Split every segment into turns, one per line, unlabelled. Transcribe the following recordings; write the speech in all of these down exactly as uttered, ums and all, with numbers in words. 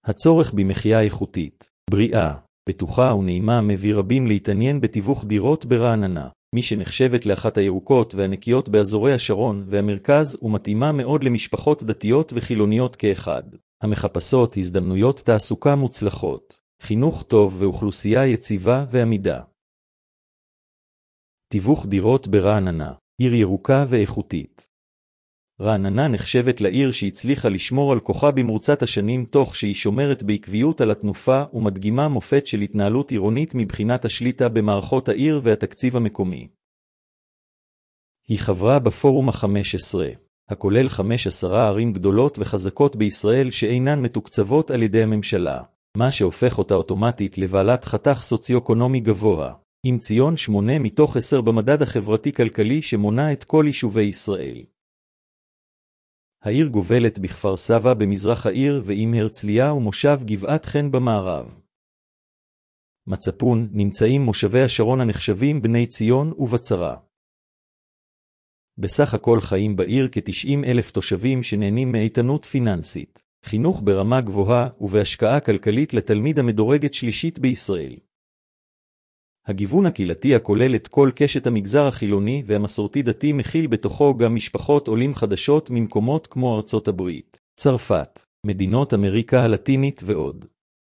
הצורך במחיה איכותית, בריאה, בטוחה ונעימה מביא רבים להתעניין בתיווך דירות ברעננה, מי שנחשבת לאחת הירוקות והנקיות באזורי השרון והמרכז ומתאימה מאוד למשפחות דתיות וחילוניות כאחד, המחפשות הזדמנויות תעסוקה מוצלחות, חינוך טוב ואוכלוסייה יציבה ועמידה. תיווך דירות ברעננה, עיר ירוקה ואיכותית. רעננה נחשבת לעיר שהצליחה לשמור על כוחה במרוצת השנים תוך שהיא שומרת בעקביות על התנופה ומדגימה מופת של התנהלות עירונית מבחינת השליטה במערכות העיר והתקציב המקומי. היא חברה בפורום ה-חמש עשרה, הכולל חמש עשרה ערים גדולות וחזקות בישראל שאינן מתוקצבות על ידי הממשלה, מה שהופך אותה אוטומטית לבעלת חתך סוציו-אקונומי גבוה, עם ציון שמונה מתוך עשר במדד החברתי-כלכלי שמונה את כל יישובי ישראל. העיר גובלת בכפר סבא במזרח העיר ועם הרצליה ומושב גבעת חן במערב. מצפון נמצאים מושבי השרון הנחשבים בני ציון ובצרה. בסך הכל חיים בעיר כ-תשעים אלף תושבים שנהנים מאיתנות פיננסית, חינוך ברמה גבוהה ובהשקעה כלכלית לתלמיד המדורגת שלישית בישראל. הגיוון הקהילתי הכולל את כל קשת המגזר החילוני והמסורתי דתי מכיל בתוכו גם משפחות עולים חדשות ממקומות כמו ארצות הברית, צרפת, מדינות אמריקה הלטינית ועוד.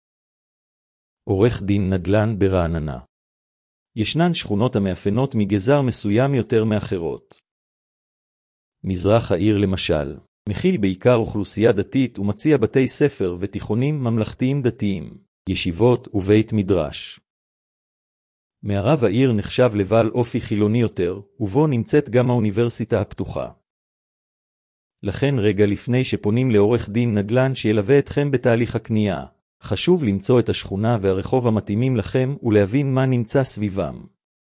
עורך דין נדל"ן ברעננה. ישנן שכונות המאפיינות מגזר מסוים יותר מאחרות. מזרח העיר למשל, מכיל בעיקר אוכלוסייה דתית ומציע בתי ספר ותיכונים ממלכתיים דתיים, ישיבות ובית מדרש. מערב העיר נחשב לבעל אופי חילוני יותר, ובו נמצאת גם האוניברסיטה הפתוחה. לכן רגע לפני שפונים לעורך דין נדל"ן שילווה אתכם בתהליך הקנייה, חשוב למצוא את השכונה והרחוב המתאימים לכם ולהבין מה נמצא סביבם.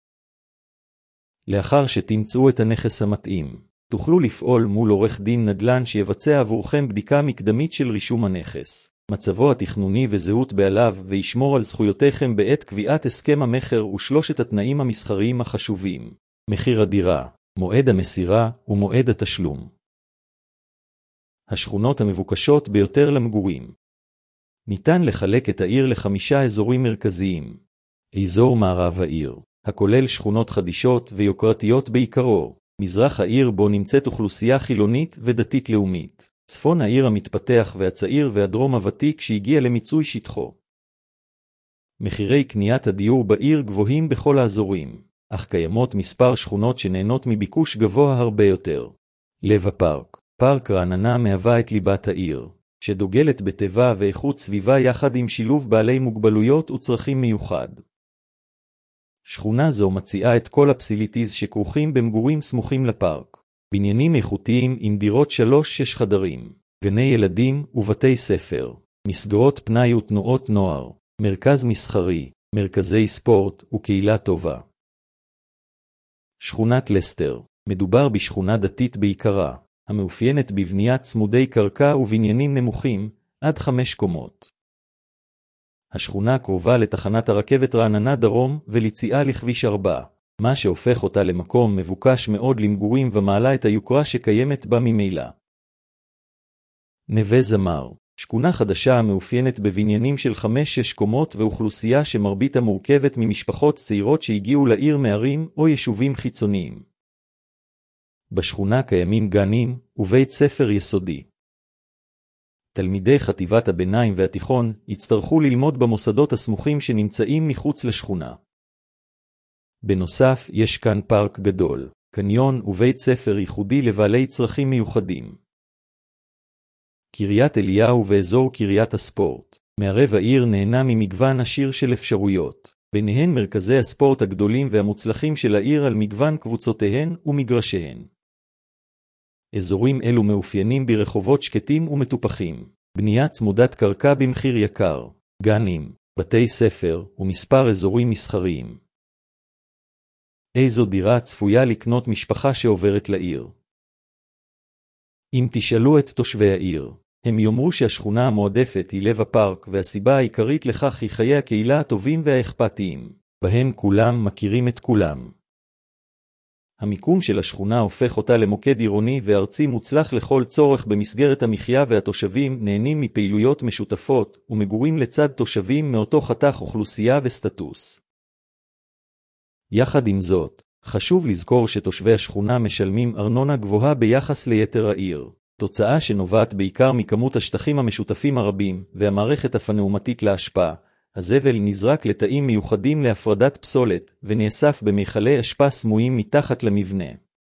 לאחר שתמצאו את הנכס המתאים, תוכלו לפעול מול עורך דין נדל"ן שיבצע עבורכם בדיקה מקדמית של רישום הנכס, מצבו התכנוני וזהות בעליו וישמור על זכויותיכם בעת קביעת הסכם המחר ושלושת התנאים המסחריים החשובים, מחיר הדירה, מועד המסירה ומועד התשלום. השכונות המבוקשות ביותר למגורים. ניתן לחלק את העיר לחמישה אזורים מרכזיים. אזור מערב העיר, הכולל שכונות חדישות ויוקרתיות בעיקרו, מזרח העיר בו נמצאת אוכלוסייה חילונית ודתית לאומית. צפון העיר המתפתח והצעיר והדרום הוותיק שהגיע למיצוי שטחו. מחירי קניית הדיור בעיר גבוהים בכל האזורים, אך קיימות מספר שכונות שנהנות מביקוש גבוה הרבה יותר. לב הפארק, פארק רעננה מהווה את ליבת העיר, שדוגלת בטבע ואיכות סביבה יחד עם שילוב בעלי מוגבלויות וצרכים מיוחד. שכונה זו מציעה את כל הפסיליטיז שכרוכים במגורים סמוכים לפארק. בניינים איכותיים עם דירות שלוש שש חדרים, גני ילדים ובתי ספר, מסגרות פנאי ותנועות נוער, מרכז מסחרי, מרכזי ספורט וקהילה טובה. שכונת לסטר, מדובר בשכונה דתית בעיקרה, המאופיינת בבניית צמודי קרקע ובניינים נמוכים, עד חמש קומות. השכונה קרובה לתחנת הרכבת רעננה דרום וליציאה לכביש ארבע. מה שהופך אותה למקום מבוקש מאוד למגורים ומעלה את היוקרה שקיימת בה ממילא. נווה זמר, שכונה חדשה המאופיינת בבניינים של חמש שש קומות ואוכלוסייה שמרבית המורכבת ממשפחות צעירות שהגיעו לעיר מערים או יישובים חיצוניים. בשכונה קיימים גנים ובית ספר יסודי. תלמידי חטיבת הביניים והתיכון יצטרכו ללמוד במוסדות הסמוכים שנמצאים מחוץ לשכונה. בנוסף, יש כאן פארק גדול, קניון ובית ספר ייחודי לבעלי צרכים מיוחדים. קריית אליהו ואזור קריית הספורט. מערב העיר נהנה ממגוון עשיר של אפשרויות, ביניהן מרכזי הספורט הגדולים והמוצלחים של העיר על מגוון קבוצותיהן ומגרשיהן. אזורים אלו מאופיינים ברחובות שקטים ומטופחים, בנייה צמודת קרקע במחיר יקר, גנים, בתי ספר ומספר אזורים מסחריים. איזו דירה צפויה לקנות משפחה שעוברת לעיר? אם תשאלו את תושבי העיר, הם יאמרו שהשכונה המועדפת היא לב הפארק והסיבה העיקרית לכך היא חיי הקהילה הטובים והאכפתיים, בהם כולם מכירים את כולם. המיקום של השכונה הופך אותה למוקד עירוני וארצי מוצלח לכל צורך במסגרת המחיה, והתושבים נהנים מפעילויות משותפות ומגורים לצד תושבים מאותו חתך אוכלוסייה וסטטוס. יחד עם זאת, חשוב לזכור שתושבי השכונה משלמים ארנונה גבוהה ביחס ליתר העיר, תוצאה שנובעת בעיקר מכמות השטחים המשותפים הרבים והמערכת הפנאומטית להשפעה. הזבל נזרק לתאים מיוחדים להפרדת פסולת ונאסף במכלי אשפה סמויים מתחת למבנה.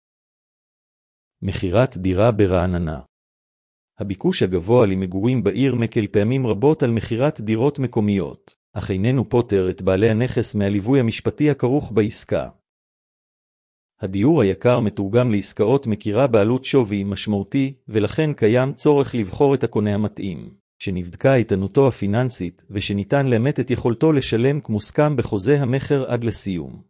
מחירת דירה ברעננה. הביקוש הגבוה למגורים בעיר מקל פעמים רבות על מחירת דירות מקומיות, אך איננו פוטר את בעלי הנכס מהליווי המשפטי הכרוך בעסקה. הדיור היקר מתורגם לעסקאות מכירה בעלות שווי משמעותי, ולכן קיים צורך לבחור את הקונה המתאים, שנבדקה איתנותו הפיננסית ושניתן לאמת את יכולתו לשלם כמוסכם בחוזה המחר עד לסיום.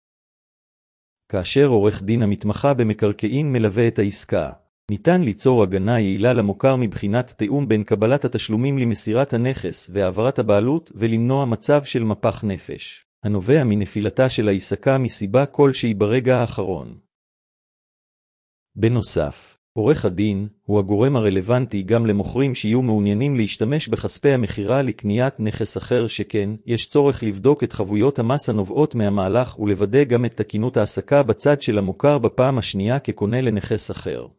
כאשר עורך דין המתמחה במקרקעין מלווה את העסקה, ניתן ליצור הגנה יעילה למוכר מבחינת תיאום בין קבלת התשלומים למסירת הנכס והעברת הבעלות, ולמנוע מצב של מפח נפש, הנובע מנפילתה של העסקה מסיבה כלשהי ברגע האחרון. בנוסף, עורך הדין הוא הגורם הרלוונטי גם למוכרים שיהיו מעוניינים להשתמש בכספי המחירה לקניית נכס אחר, שכן יש צורך לבדוק את חבויות המס הנובעות מהמהלך ולוודא גם את תקינות העסקה בצד של המוכר בפעם השנייה כקונה לנכס אחר.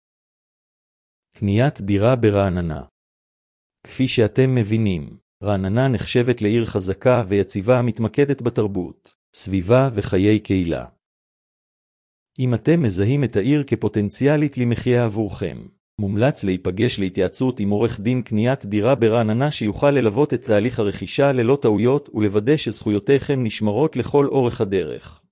קניית דירה ברעננה. כפי שאתם מבינים, רעננה נחשבת לעיר חזקה ויציבה המתמקדת בתרבות, סביבה וחיי קהילה. אם אתם מזהים את העיר כפוטנציאלית למחיה עבורכם, מומלץ להיפגש להתייעצות עם עורך דין קניית דירה ברעננה שיוכל ללוות את תהליך הרכישה ללא טעויות ולוודא שזכויותיכם נשמרות לכל אורך הדרך.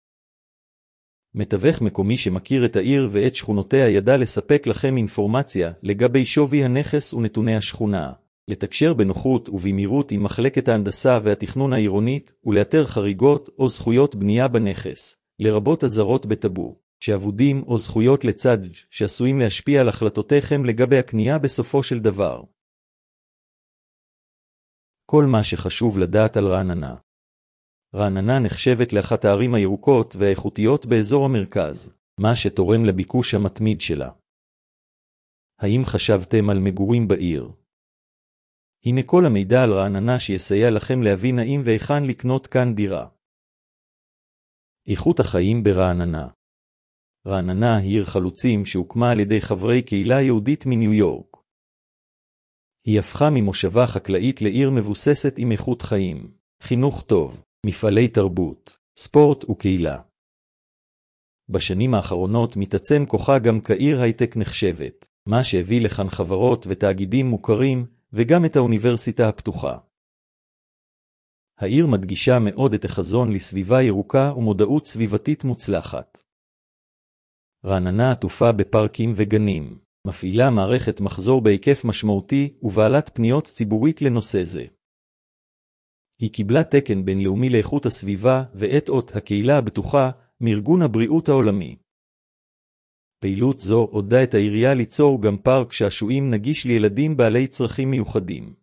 מתווך מקומי שמכיר את העיר ואת שכונותיה ידע לספק לכם אינפורמציה לגבי שווי הנכס ונתוני השכונה, לתקשר בנוחות ובמהירות עם מחלקת ההנדסה והתכנון העירונית ולאתר חריגות או זכויות בנייה בנכס, לרבות הזרות בטאבו, שעבודים או זכויות לצד שעשויים להשפיע על החלטותיכם לגבי הקנייה בסופו של דבר. כל מה שחשוב לדעת על רעננה. רעננה נחשבת לאחת הערים הירוקות והאיכותיות באזור המרכז, מה שתורם לביקוש המתמיד שלה. האם חשבתם על מגורים בעיר? הנה כל המידע על רעננה שיסייע לכם להבין האם והיכן לקנות כאן דירה. איכות החיים ברעננה. רעננה היא עיר חלוצים שהוקמה על ידי חברי קהילה יהודית מניו יורק. היא הפכה ממושבה חקלאית לעיר מבוססת עם איכות חיים, חינוך טוב, מפעלי תרבות, ספורט וקהילה. בשנים האחרונות מתעצם כוחה גם כעיר הייטק נחשבת, מה שהביא לכאן חברות ותאגידים מוכרים וגם את האוניברסיטה הפתוחה. העיר מדגישה מאוד את החזון לסביבה ירוקה ומודעות סביבתית מוצלחת. רעננה עטופה בפארקים וגנים, מפעילה מערכת מחזור בהיקף משמעותי ובעלת פניות ציבורית לנושא זה. היא קיבלה תקן בינלאומי לאיכות הסביבה ואת אות הקהילה הבטוחה מארגון הבריאות העולמי. פעילות זו עודדה את העירייה ליצור גם פארק שעשועים נגיש לילדים בעלי צרכים מיוחדים.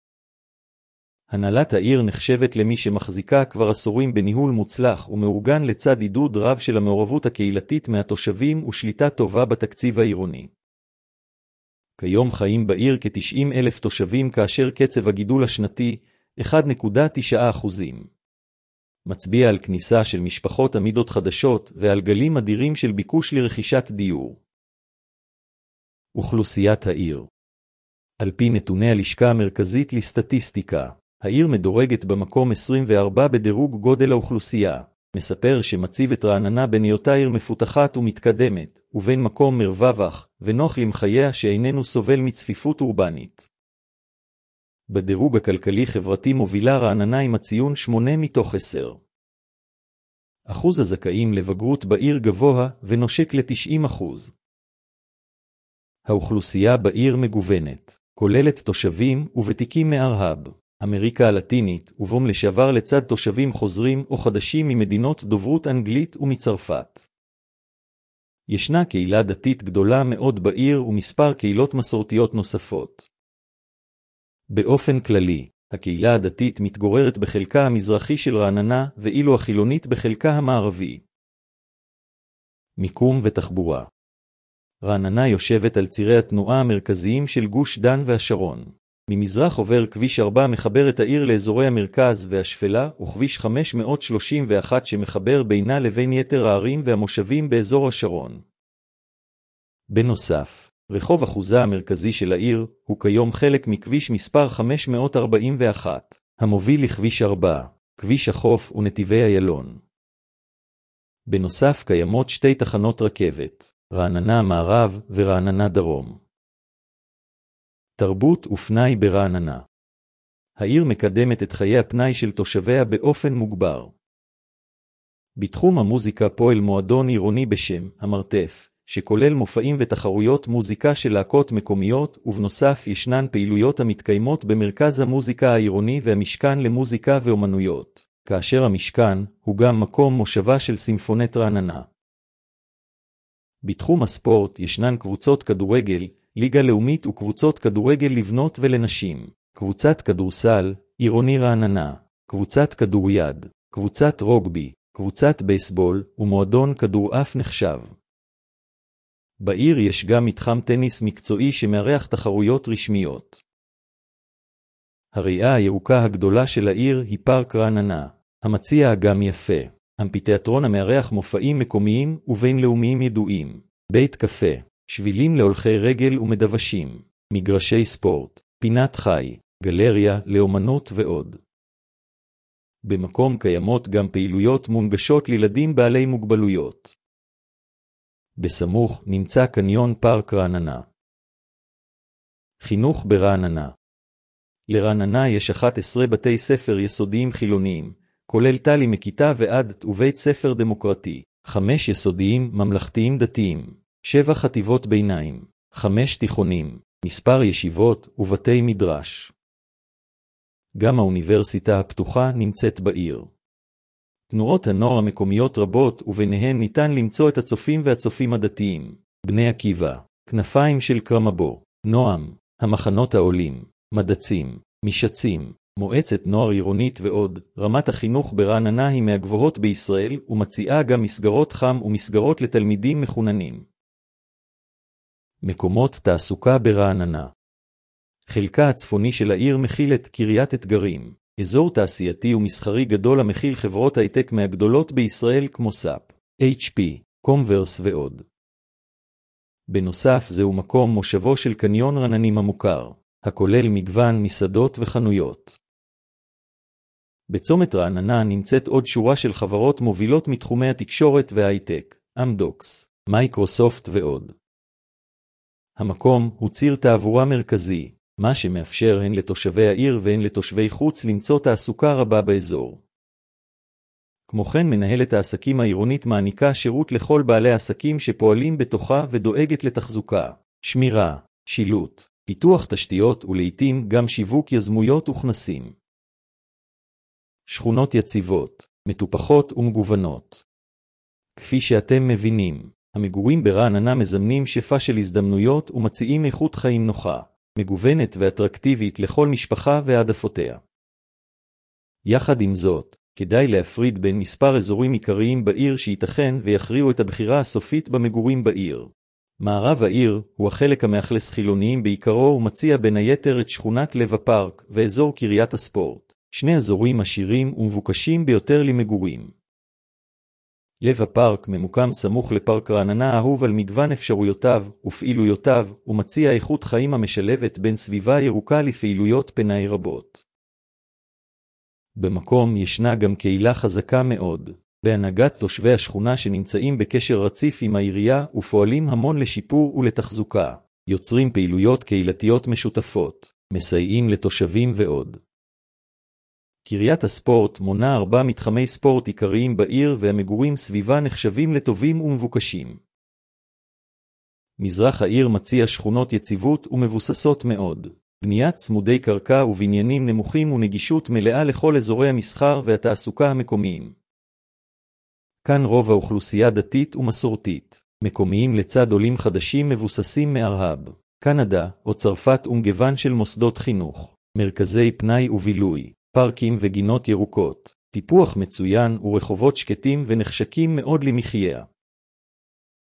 הנהלת העיר נחשבת למי שמחזיקה כבר עשורים בניהול מוצלח ומאורגן לצד עידוד רב של המעורבות הקהילתית מהתושבים ושליטה טובה בתקציב העירוני. כיום חיים בעיר כ-תשעים אלף תושבים כאשר קצב הגידול השנתי אחד נקודה תשע אחוזים. מצביע על כניסה של משפחות עמידות חדשות ועל גלים אדירים של ביקוש לרכישת דיור. אוכלוסיית העיר. על פי נתוני הלשכה המרכזית לסטטיסטיקה, העיר מדורגת במקום עשרים וארבע בדירוג גודל האוכלוסייה, מספר שמציב את רעננה בין היותה עיר מפותחת ומתקדמת, ובין מקום מרווח ונוח למחייה שאיננו סובל מצפיפות אורבנית. בדירוג הכלכלי-חברתי מובילה רעננה עם הציון שמונה מתוך עשר. אחוז הזכאים לבגרות בעיר גבוה ונושק ל-תשעים אחוז. האוכלוסייה בעיר מגוונת, כוללת תושבים וותיקים מארה"ב, אמריקה הלטינית ובום לשעבר לצד תושבים חוזרים או חדשים ממדינות דוברות אנגלית ומצרפת. ישנה קהילה דתית גדולה מאוד בעיר ומספר קהילות מסורתיות נוספות. באופן כללי, הקהילה הדתית מתגוררת בחלקה המזרחי של רעננה ואילו החילונית בחלקה המערבי. מיקום ותחבורה. רעננה יושבת על צירי התנועה המרכזיים של גוש דן והשרון. ממזרח עובר כביש ארבע מחבר את העיר לאזורי המרכז והשפלה, וכביש חמש מאות שלושים ואחת שמחבר בינה לבין יתר הערים והמושבים באזור השרון. בנוסף, רחוב אחוזה המרכזי של העיר הוא כיום חלק מכביש מספר חמש מאות ארבעים ואחת, המוביל לכביש ארבע, כביש החוף ונתיבי איילון. בנוסף קיימות שתי תחנות רכבת, רעננה מערב ורעננה דרום. תרבות ופנאי ברעננה. העיר מקדמת את חיי הפנאי של תושביה באופן מוגבר. בתחום המוזיקה פועל מועדון עירוני בשם המרתף, שכולל מופעים ותחרויות מוזיקה של להקות מקומיות, ובנוסף ישנן פעילויות המתקיימות במרכז המוזיקה העירוני והמשכן למוזיקה ואומנויות, כאשר המשכן הוא גם מקום מושבה של סימפונט רעננה. בתחום הספורט ישנן קבוצות כדורגל, ליגה לאומית וקבוצות כדורגל לבנות ולנשים, קבוצת כדורסל, עירוני רעננה, קבוצת כדוריד, קבוצת רוגבי, קבוצת בייסבול ומועדון כדורעף נחשב. בעיר יש גם מתחם טניס מקצועי שמארח תחרויות רשמיות. הריאה הירוקה הגדולה של העיר היא פארק רעננה, המציע אגם יפה, אמפיתיאטרון המארח מופעים מקומיים ובינלאומיים ידועים, בית קפה, שבילים להולכי רגל ומדוושים, מגרשי ספורט, פינת חי, גלריה לאומנות ועוד. במקום קיימות גם פעילויות מונגשות לילדים בעלי מוגבלויות. בסמוך נמצא קניון פארק רעננה. חינוך ברעננה. לרעננה יש אחת עשרה בתי ספר יסודיים חילוניים, כולל תלי מכיתה ועד ובית ספר דמוקרטי, חמש יסודיים ממלכתיים דתיים, שבע חטיבות ביניים, חמש תיכונים, מספר ישיבות ובתי מדרש. גם האוניברסיטה הפתוחה נמצאת בעיר. תנועות הנוער המקומיות רבות וביניהן ניתן למצוא את הצופים והצופים הדתיים, בני עקיבא, כנפיים של קרמבו, נועם, המחנות העולים, מדצים, משצים, מועצת נוער עירונית ועוד. רמת החינוך ברעננה היא מהגבוהות בישראל ומציעה גם מסגרות חם ומסגרות לתלמידים מחוננים. מקומות תעסוקה ברעננה. חלקה הצפוני של העיר מכיל את קריית אתגרים, אזור תעשייתי ומסחרי גדול המכיל חברות הייטק מהגדולות בישראל כמו סאפ, אייץ' פי, קומברס ועוד. בנוסף זהו מקום מושבו של קניון רעננים המוכר, הכולל מגוון מסעדות וחנויות. בצומת רעננה נמצאת עוד שורה של חברות מובילות מתחומי התקשורת וההייטק, אמדוקס, מייקרוסופט ועוד. המקום הוא ציר תעבורה מרכזי, מה שמאפשר הן לתושבי העיר והן לתושבי חוץ למצוא תעסוקה רבה באזור. כמו כן מנהלת העסקים העירונית מעניקה שירות לכל בעלי העסקים שפועלים בתוכה ודואגת לתחזוקה, שמירה, שילוט, פיתוח תשתיות ולעיתים גם שיווק יזמויות וכנסים. שכונות יציבות, מטופחות ומגוונות. כפי שאתם מבינים, המגורים ברעננה מזמנים שפע של הזדמנויות ומציעים איכות חיים נוחה, מגוונת ואטרקטיבית לכל משפחה והעדפותיה. יחד עם זאת, כדאי להפריד בין מספר אזורים עיקריים בעיר שייתכן ויכריעו את הבחירה הסופית במגורים בעיר. מערב העיר הוא החלק המאכלס חילוניים בעיקרו ומציע בין היתר את שכונת לב הפארק ואזור קריית הספורט, שני אזורים עשירים ומבוקשים ביותר למגורים. לב הפארק ממוקם סמוך לפארק רעננה האהוב על מגוון אפשרויותיו ופעילויותיו ומציע איכות חיים המשלבת בין סביבה ירוקה לפעילויות פנאי רבות. במקום ישנה גם קהילה חזקה מאוד, בהנהגת תושבי השכונה שנמצאים בקשר רציף עם העירייה ופועלים המון לשיפור ולתחזוקה, יוצרים פעילויות קהילתיות משותפות, מסייעים לתושבים ועוד. קריית הספורט מונה ארבע מתחמי ספורט עיקריים בעיר והמגורים סביבה נחשבים לטובים ומבוקשים. מזרח העיר מציע שכונות יציבות ומבוססות מאוד, בניית צמודי קרקע ובניינים נמוכים ונגישות מלאה לכל אזורי המסחר והתעסוקה המקומיים. כאן רוב האוכלוסייה דתית ומסורתית, מקומיים לצד עולים חדשים מבוססים מארהב, קנדה או צרפת ומגוון של מוסדות חינוך, מרכזי פנאי ובילוי, פארקים וגינות ירוקות, טיפוח מצוין ורחובות שקטים ונחשקים מאוד למחיה.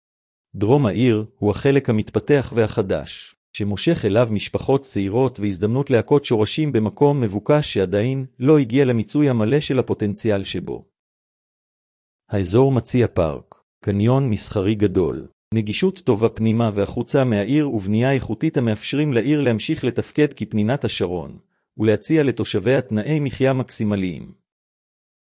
דרום העיר הוא החלק המתפתח והחדש, שמושך אליו משפחות צעירות והזדמנות להכות שורשים במקום מבוקש שעדיין לא הגיע למיצוי המלא של הפוטנציאל שבו. האזור מציע פארק, קניון מסחרי גדול, נגישות טובה פנימה והחוצה מהעיר ובנייה איכותית המאפשרים לעיר להמשיך לתפקד כפנינת השרון, ולהציע לתושביה תנאי מחיה מקסימליים.